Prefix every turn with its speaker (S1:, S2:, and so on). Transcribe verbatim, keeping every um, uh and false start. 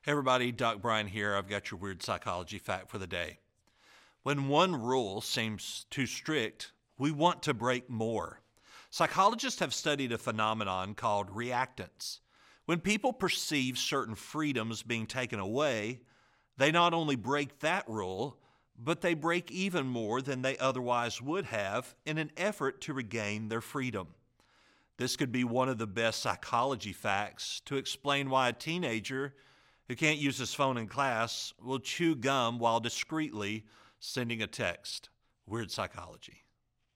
S1: Hey everybody, Doc Brian here. I've got your weird psychology fact for the day. When one rule seems too strict, we want to break more. Psychologists have studied a phenomenon called reactance. When people perceive certain freedoms being taken away, they not only break that rule, but they break even more than they otherwise would have in an effort to regain their freedom. This could be one of the best psychology facts to explain why a teenager who can't use his phone in class will chew gum while discreetly sending a text. Weird psychology.